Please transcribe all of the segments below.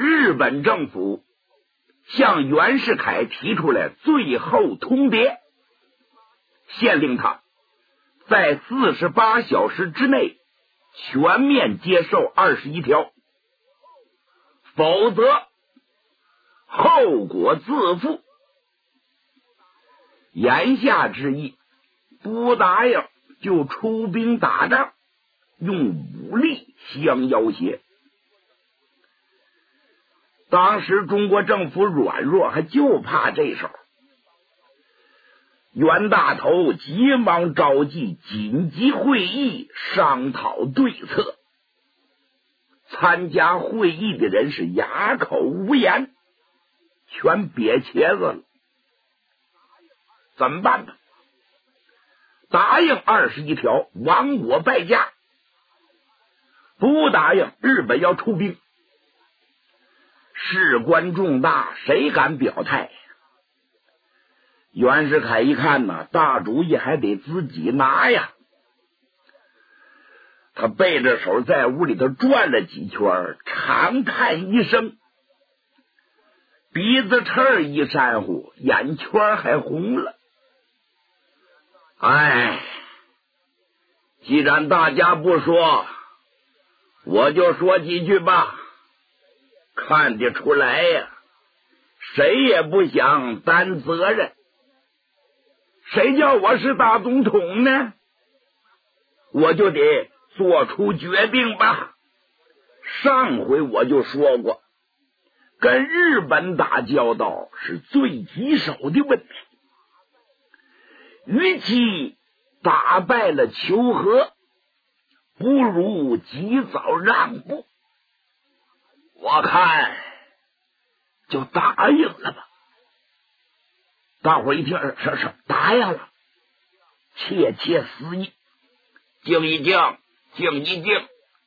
日本政府向袁世凯提出了最后通牒，限令他在48小时之内全面接受21条，否则后果自负。言下之意，不答应就出兵打仗，用武力相要挟。当时中国政府软弱，还就怕这手。袁大头急忙召集紧急会议，商讨对策。参加会议的人是哑口无言，全瘪茄子了。怎么办呢？答应21条，亡我败家；不答应，日本要出兵。事关重大，谁敢表态？袁世凯一看呢，大主意还得自己拿呀。他背着手在屋里头转了几圈，长叹一声，鼻子刺一扇呼，眼圈还红了。既然大家不说，我就说几句吧。看得出来呀，谁也不想担责任。谁叫我是大总统呢？我就得做出决定吧。上回我就说过，跟日本打交道是最棘手的问题。与其打败了求和，不如及早让步。我看就答应了吧。大伙一听，是答应了，窃窃私议，静一静，静一静。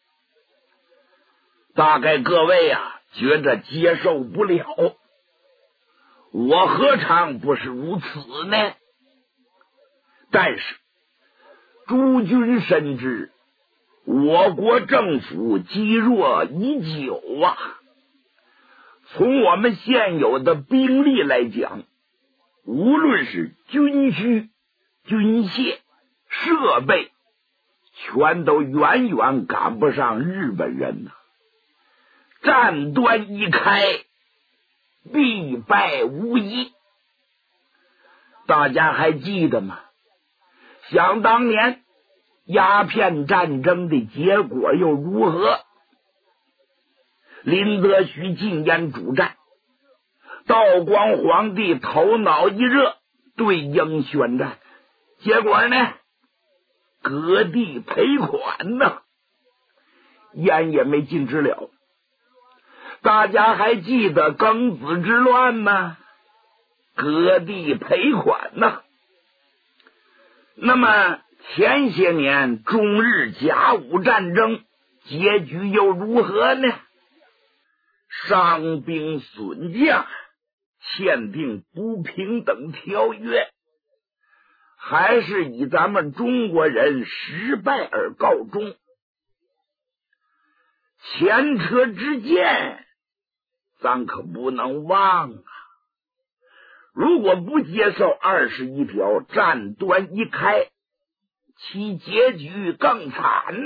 大概各位觉着接受不了，我何尝不是如此呢？但是诸君深知，我国政府积弱已久啊。从我们现有的兵力来讲，无论是军需、军械、设备，全都远远赶不上日本人呐。战端一开，必败无疑。大家还记得吗？想当年鸦片战争的结果又如何？林则徐禁烟主战，道光皇帝头脑一热，对英宣战，结果呢，割地赔款呢，烟也没禁止了。大家还记得庚子之乱吗？割地赔款呢。那么前些年中日甲午战争结局又如何呢？伤兵损将，签订不平等条约，还是以咱们中国人失败而告终。前车之鉴，咱可不能忘啊！如果不接受21条，战端一开，其结局更惨。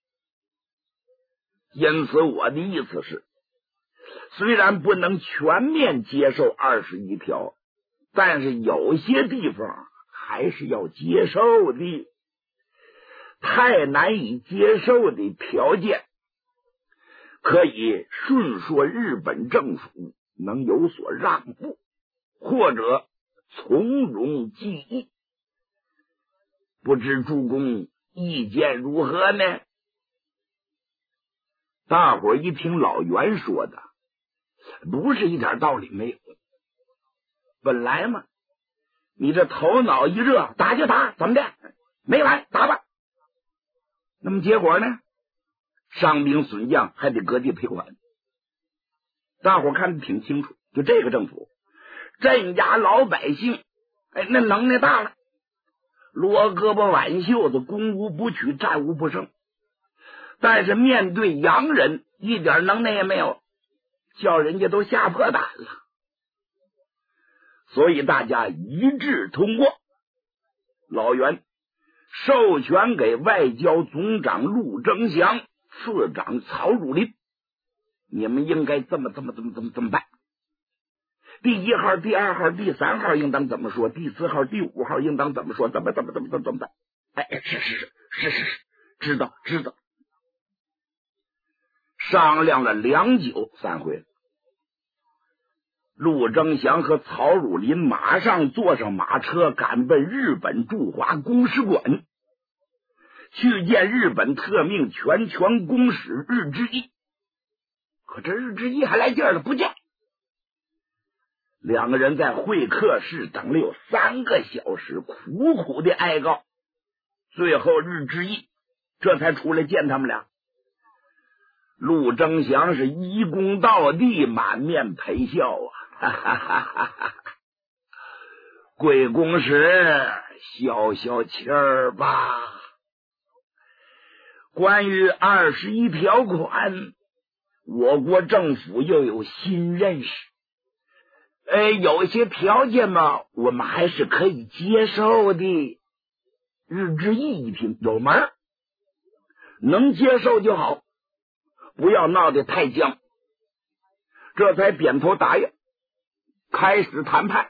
因此我的意思是，虽然不能全面接受21条，但是有些地方还是要接受的。太难以接受的条件，可以顺说日本政府能有所让步，或者从容记忆。不知诸公意见如何呢？大伙一听老袁说的，不是一点道理没有。本来嘛，你这头脑一热，打就打，怎么的？没完，打吧。那么结果呢？伤兵损将还得割地赔款。大伙看得挺清楚，就这个政府镇压老百姓，那能耐大了，罗胳膊挽袖子，攻无不取，战无不胜。但是面对洋人，一点能耐也没有， 叫人家都吓破胆了。所以大家一致通过，老袁授权给外交总长陆征祥、次长曹汝霖，你们应该这么办。第1号、第2号、第3号应当怎么说？第4号、第5号应当怎么说？怎么办？哎，是，知道。商量了良久，散会了。陆征祥和曹汝霖马上坐上马车，赶奔日本驻华公使馆，去见日本特命全权公使日之一。可这日之一还来劲了，不见。2个人在会客室等了有3个小时，苦的哀告。最后日之一这才出来见他们俩。陆征祥是一躬到地，满面陪笑啊，哈哈哈哈！贵公使消气儿吧。关于21条款，我国政府又有新认识。有些条件嘛，我们还是可以接受的。日之义一听有门，能接受就好，不要闹得太僵。这才点头答应，开始谈判。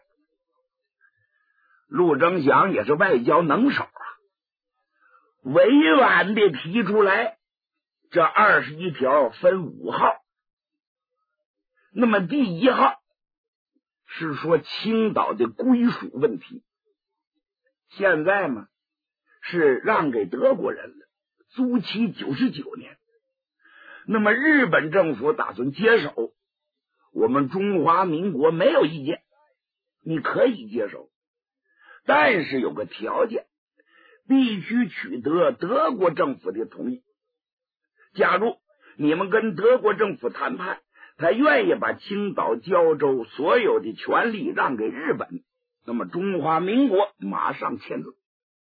陆征祥也是外交能手啊，委婉的提出来，这21条分5号。那么第1号是说青岛的归属问题，现在嘛是让给德国人了，租期99年。那么日本政府打算接手，我们中华民国没有意见，你可以接手，但是有个条件，必须取得德国政府的同意。假如你们跟德国政府谈判，他愿意把青岛、胶州所有的权利让给日本，那么中华民国马上签字。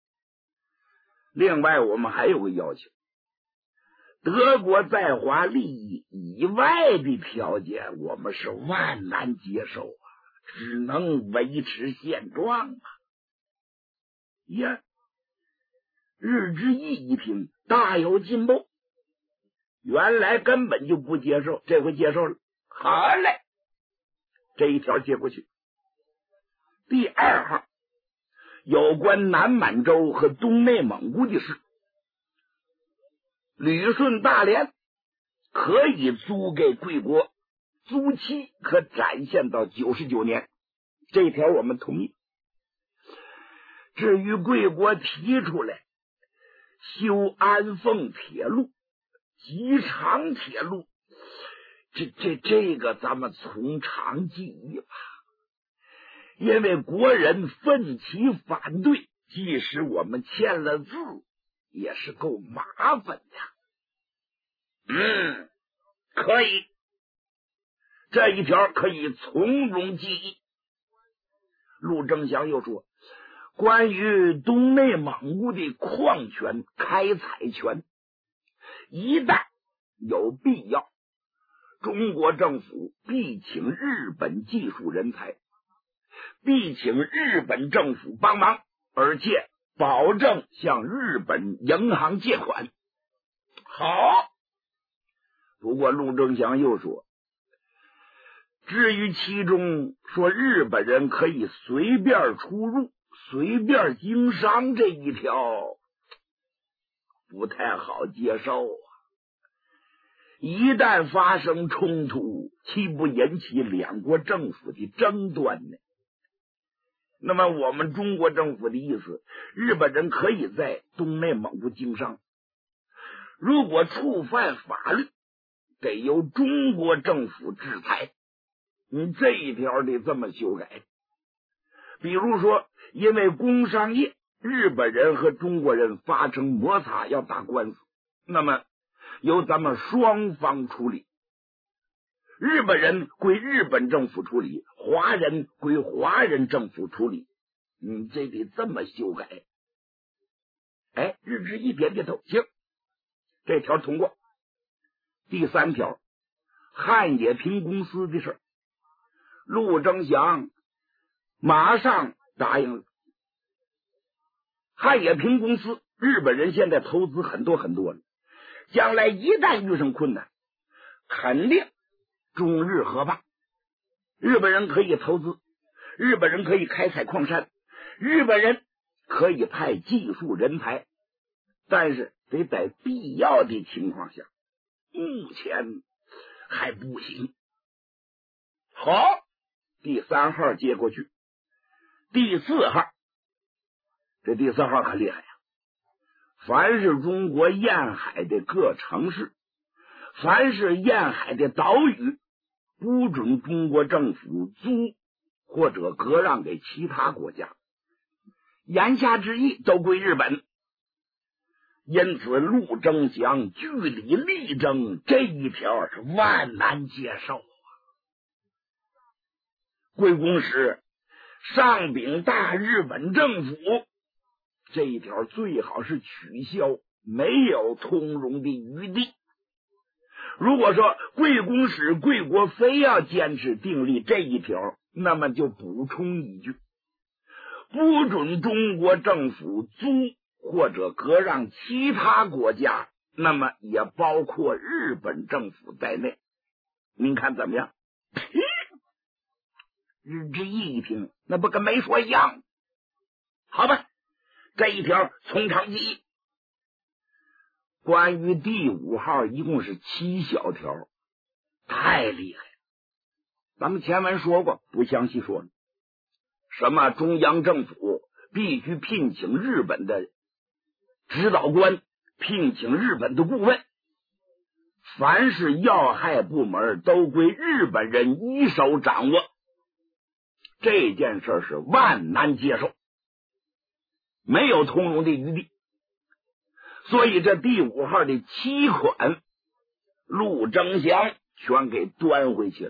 另外我们还有个要求，德国在华利益以外的条件我们是万难接受啊，只能维持现状啊。呀，日之义一听大有进步，原来根本就不接受，这回接受了。好嘞，这一条接过去。第2号有关南满洲和东内蒙古的事，旅顺大连可以租给贵国，租期可展现到99年，这一条我们同意。至于贵国提出来修安凤铁路、吉长铁路，这个咱们从长计议吧，因为国人奋起反对，即使我们签了字也是够麻烦的。可以，这一条可以从容记忆。陆征祥又说，关于东内蒙古的矿权、开采权，一旦有必要，中国政府必请日本技术人才，必请日本政府帮忙，而且保证向日本银行借款。好，不过陆征祥又说，至于其中说日本人可以随便出入、随便经商这一条，不太好接受啊。一旦发生冲突，岂不引起两国政府的争端呢？那么我们中国政府的意思，日本人可以在东内蒙古经商，如果触犯法律，得由中国政府制裁。你这一条得这么修改。比如说，因为工商业，日本人和中国人发生摩擦要打官司，那么由咱们双方处理，日本人归日本政府处理，华人归华人政府处理。这得这么修改。日之一点点头，行，这条通过。第3条， 汉冶萍公司的事，陆征祥马上答应了。汉冶萍公司日本人现在投资很多了，将来一旦遇上困难，肯定中日合办。日本人可以投资，日本人可以开采矿山，日本人可以派技术人才，但是得在必要的情况下，目前还不行。好，第3号接过去，第4号，这第4号可厉害呀！凡是中国沿海的各城市，凡是沿海的岛屿，不准中国政府租或者割让给其他国家，言下之意都归日本。因此陆征祥据理力争这一条是万难接受啊！贵公使上禀大日本政府，这一条最好是取消，没有通融的余地。如果说贵公使贵国非要坚持订立这一条，那么就补充一句，不准中国政府租或者割让其他国家，那么也包括日本政府在内。您看怎么样？日之义一听，那不跟没说一样？好吧，这一条从长计议。关于第5号一共是7小条，太厉害了。咱们前文说过，不详细说了。什么中央政府必须聘请日本的指导官，聘请日本的顾问，凡是要害部门都归日本人一手掌握。这件事是万难接受，没有通融的余地。所以这第5号的7款，陆征祥全给端回去了。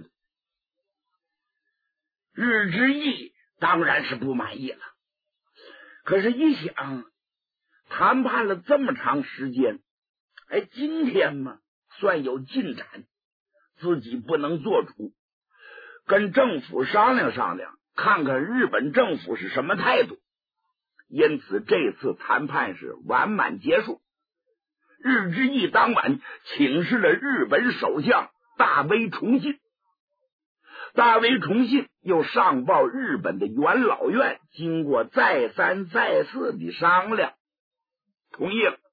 日之义当然是不满意了，可是一想，谈判了这么长时间，今天嘛算有进展，自己不能做主，跟政府商量商量，看看日本政府是什么态度。因此这次谈判是完满结束。日之义当晚请示了日本首相大威重信，大威重信又上报日本的元老院，经过再三再四的商量，同意了。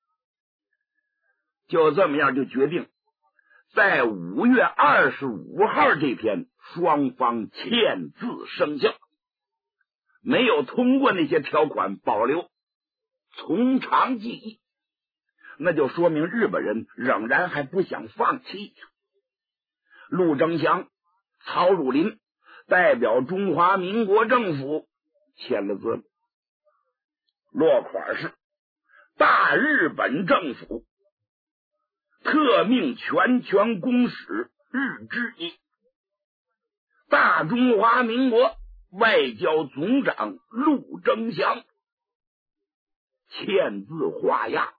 就这么样，就决定在5月25号这天，双方签字生效，没有通过那些条款保留，从长计议，那就说明日本人仍然还不想放弃。陆征祥、曹汝霖代表中华民国政府签了字，落款是大日本政府特命全权公使日之义，大中华民国外交总长陆征祥，签字画押。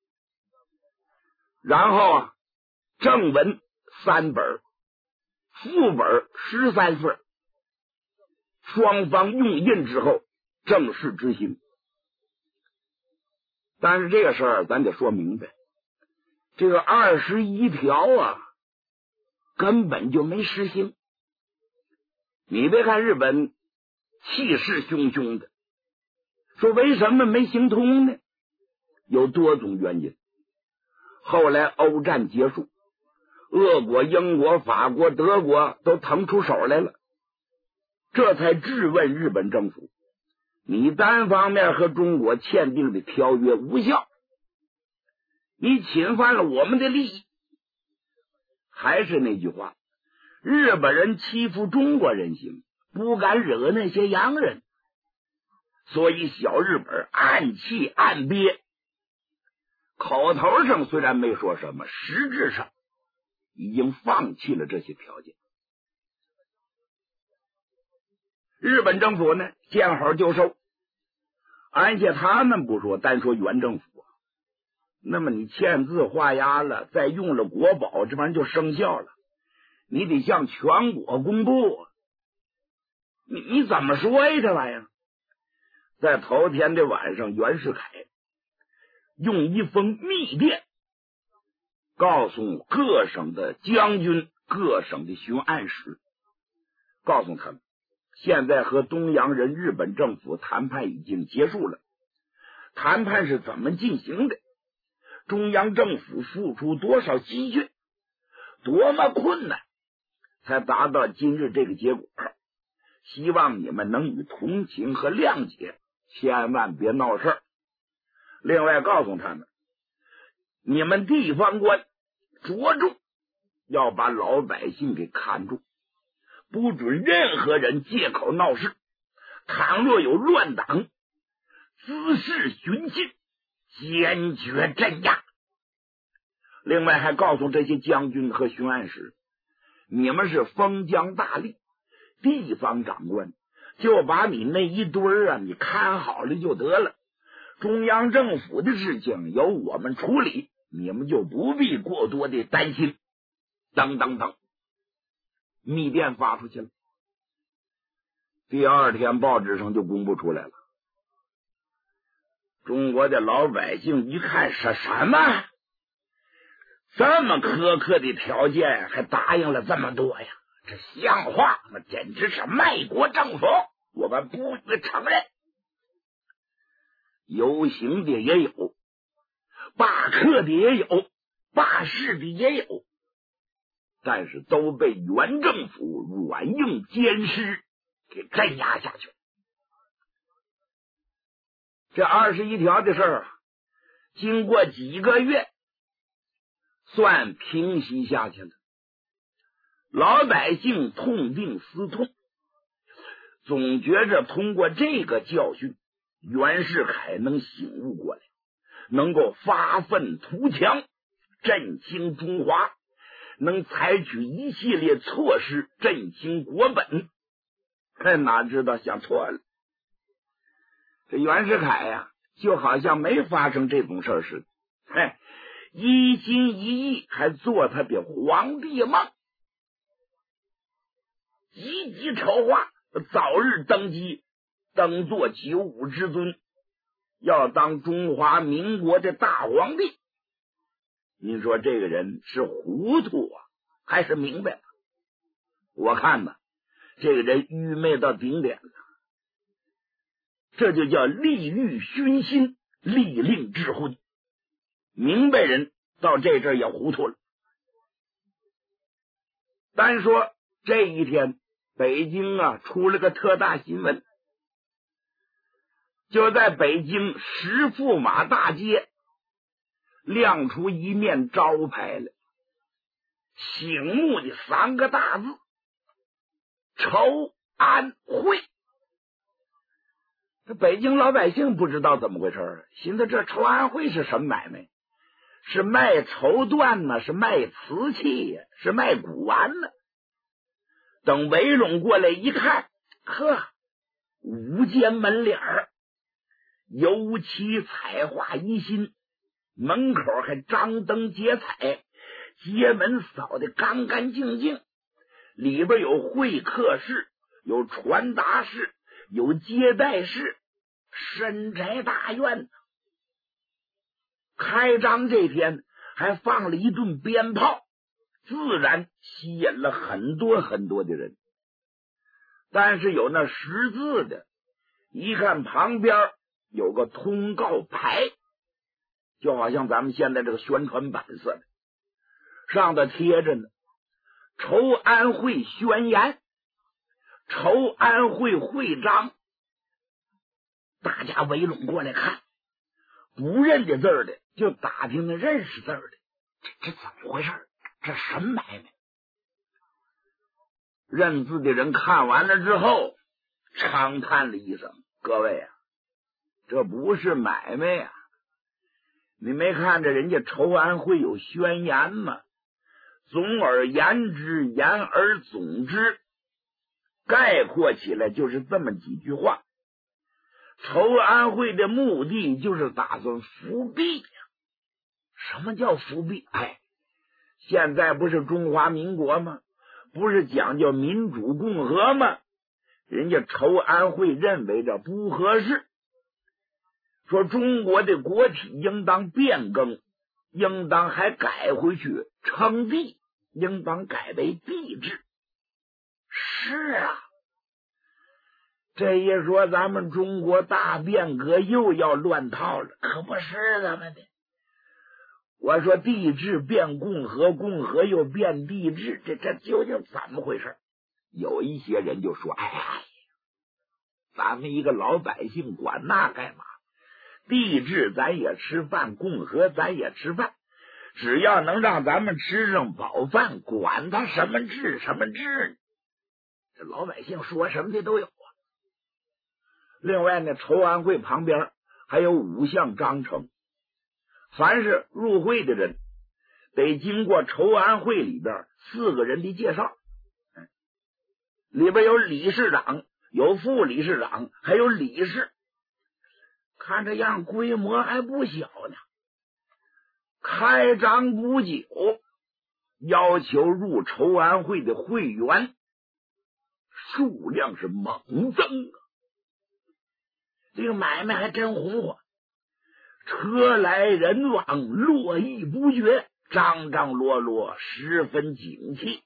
然后正文3本，副本13份，双方用印之后正式执行。但是这个事儿咱得说明白，这个21条啊根本就没实行。你别看日本气势汹汹的，说为什么没行通呢？有多种原因。后来欧战结束，俄国、英国、法国、德国都腾出手来了，这才质问日本政府，你单方面和中国签订的条约无效，你侵犯了我们的利益。还是那句话，日本人欺负中国人行，不敢惹那些洋人，所以小日本暗气暗憋，口头上虽然没说什么，实质上已经放弃了这些条件。日本政府呢见好就收，而且他们不说，单说原政府，那么你签字画押了，再用了国宝，这玩意儿就生效了。 你得向全国公布。你怎么说呀？这玩意儿，在头天的晚上，袁世凯用一封密电告诉各省的将军、各省的巡按使，告诉他们，现在和东洋人日本政府谈判已经结束了。谈判是怎么进行的？中央政府付出多少积蓄？多么困难才达到今日这个结果？希望你们能以同情和谅解，千万别闹事儿。另外告诉他们，你们地方官着重要把老百姓给看住，不准任何人借口闹事，倘若有乱党滋事寻衅，坚决镇压。另外还告诉这些将军和巡按使，你们是封疆大吏，地方长官，就把你那一堆儿你看好了就得了，中央政府的事情由我们处理，你们就不必过多的担心。等等等，密电发出去了。第二天报纸上就公布出来了。中国的老百姓一看是什么？这么苛刻的条件还答应了这么多呀？这像话吗？简直是卖国政府，我们不予承认。游行的也有，罢课的也有，罢市的也有，但是都被原政府软硬兼施给镇压下去。这21条的事儿经过几个月算平息下去了，老百姓痛定思痛，总觉着通过这个教训，袁世凯能醒悟过来，能够发愤图强，振兴中华，能采取一系列措施振兴国本。哪知道想错了，这袁世凯呀，就好像没发生这种事似的，一心一意还做他的皇帝梦，积极筹划早日登基，登做95之尊，要当中华民国的大皇帝。您说这个人是糊涂啊，还是明白了？我看呢，这个人愚昧到顶点了。这就叫利欲熏心，利令智昏。明白人到这阵也糊涂了。单说这一天，北京出了个特大新闻，就在北京石驸马大街亮出一面招牌来，醒目的3个大字：筹安会。这北京老百姓不知道怎么回事，寻思这筹安会是什么买卖？是卖绸缎呢？是卖瓷器呀？是卖古玩呢？等围拢过来一看，呵，5间门脸儿，油漆彩画一新，门口还张灯结彩，街门扫得干干净净，里边有会客室，有传达室，有接待室，深宅大院。开张这天还放了一顿鞭炮，自然吸引了很多很多的人。但是有那识字的，一看旁边有个通告牌，就好像咱们现在这个宣传板似的，上头贴着呢筹安会宣言、筹安会会章。大家围拢过来看，不认得字儿的就打听那认识字儿的，这怎么回事？这什么买卖？认字的人看完了之后长叹了一声：各位啊，这不是买卖啊！你没看着人家筹安会有宣言吗？总而言之，言而总之，概括起来就是这么几句话。筹安会的目的就是打算复辟呀。什么叫复辟？现在不是中华民国吗？ 不是讲究民主共和吗？人家筹安会认为这不合适，说中国的国体应当变更，应当还改回去称帝，应当改为帝制。是啊，这一说咱们中国大变革又要乱套了，可不是咱们的。我说帝制变共和，共和又变帝制，这究竟怎么回事？有一些人就说，哎呀，咱们一个老百姓管那干嘛？帝制咱也吃饭，共和咱也吃饭，只要能让咱们吃上饱饭，管他什么制什么制。这老百姓说什么的都有啊。另外呢，筹安会旁边还有5项章程，凡是入会的人得经过筹安会里边4个人的介绍，里边有理事长，有副理事长，还有理事，看这样规模还不小呢。开张不久，要求入筹安会的会员数量是猛增啊！这个买卖还真红火，车来人往，络绎不绝，张张罗罗，十分景气。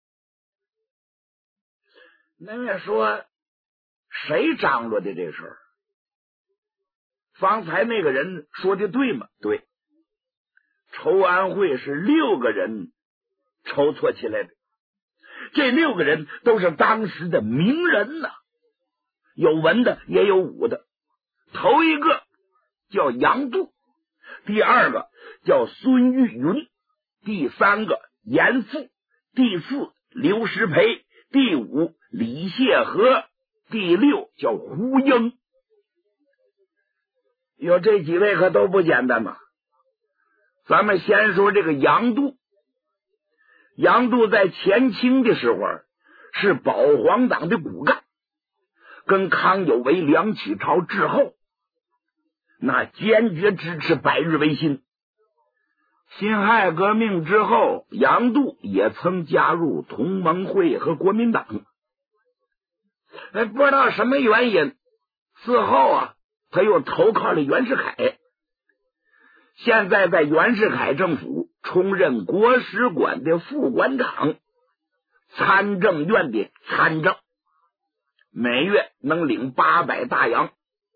那么说谁张罗的这事儿？方才那个人说的对吗？对，筹安会是6个人筹措起来的，这6个人都是当时的名人呐，有文的也有武的。头一个叫杨度，第2个叫孙玉云，第3个严复，第4刘师培，第5李谢和，第6叫胡英。有这几位可都不简单嘛。咱们先说这个杨度。杨度在前清的时候是保皇党的骨干，跟康有为、梁启超之后，那坚决支持百日维新。辛亥革命之后，杨度也曾加入同盟会和国民党。不知道什么原因，此后啊，他又投靠了袁世凯。现在在袁世凯政府充任国史馆的副馆长，参政院的参政，每月能领800大洋。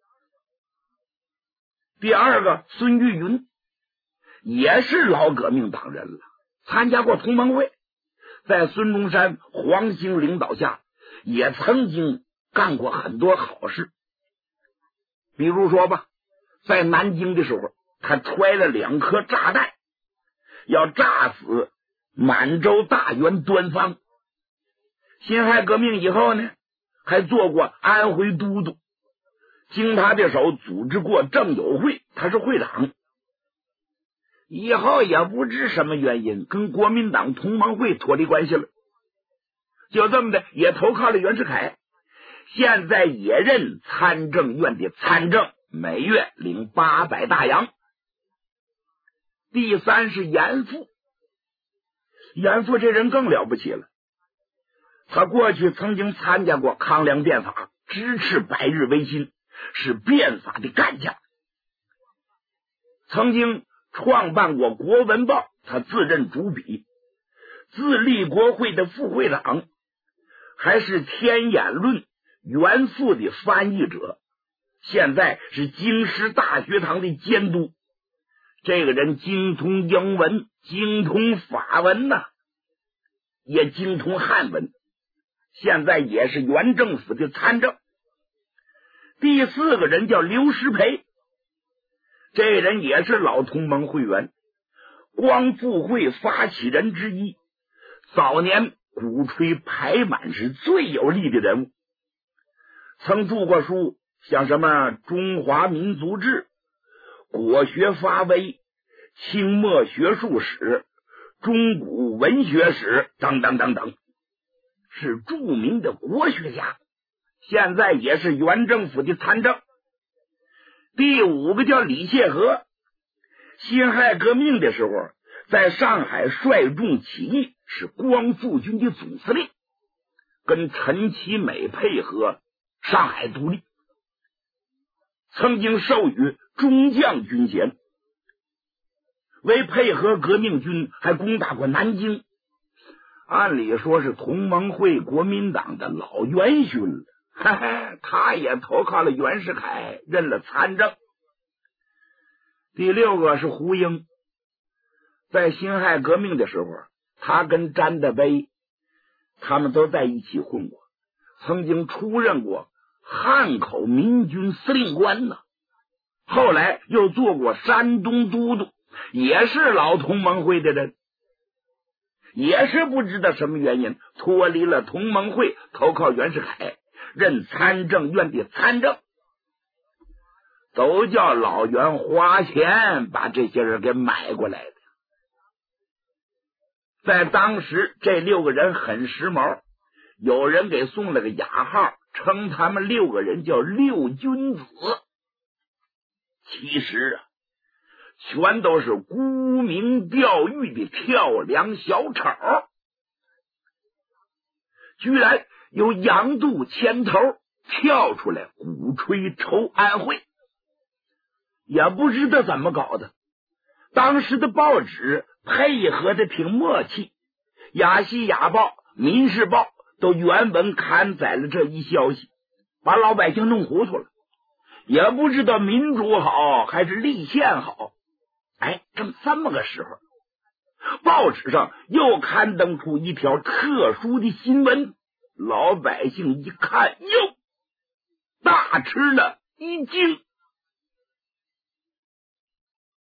第2个孙玉云也是老革命党人了，参加过同盟会，在孙中山、黄兴领导下也曾经干过很多好事。比如说吧，在南京的时候，他揣了2颗炸弹，要炸死满洲大员端方。辛亥革命以后呢，还做过安徽都督，经他的手组织过政友会，他是会长。以后也不知什么原因跟国民党同盟会脱离关系了，就这么的也投靠了袁世凯，现在也任参政院的参政，每月领800大洋。第3是严复。严复这人更了不起了，他过去曾经参加过康梁变法，支持百日维新，是变法的干将。曾经创办过《国文报》，他自任主笔，自立国会的副会长，还是《天演论》原复的翻译者，现在是京师大学堂的监督。这个人精通英文，精通法文呐，也精通汉文，现在也是原政府的参政。第4个人叫刘师培，这人也是老同盟会员，光复会发起人之一，早年鼓吹排满是最有力的人物，曾著过书，像什么《中华民族志》、国学发微、清末学术史、中古文学史等等等等，是著名的国学家，现在也是原政府的参政。第5个叫李谢和，辛亥革命的时候在上海率众起义，是光复军的总司令，跟陈其美配合上海独立，曾经授予中将军衔，为配合革命军还攻打过南京，按理说是同盟会国民党的老元勋了，他也投靠了袁世凯，任了参政。第6个是胡英，在辛亥革命的时候，他跟詹德碑他们都在一起混过，曾经出任过汉口民军司令官呢，后来又做过山东都督，也是老同盟会的人，也是不知道什么原因脱离了同盟会，投靠袁世凯，任参政院的参政，都叫老袁花钱把这些人给买过来的。在当时这6个人很时髦，有人给送了个雅号，称他们6个人叫6君子。其实全都是沽名钓誉的跳梁小丑，居然有杨度牵头跳出来鼓吹筹安会，也不知道怎么搞的，当时的报纸配合的挺默契，亚细亚报、民事报都原文刊载了这一消息，把老百姓弄糊涂了，也不知道民主好还是立宪好。正这么个时候，报纸上又刊登出一条特殊的新闻，老百姓一看，哟，大吃了一惊。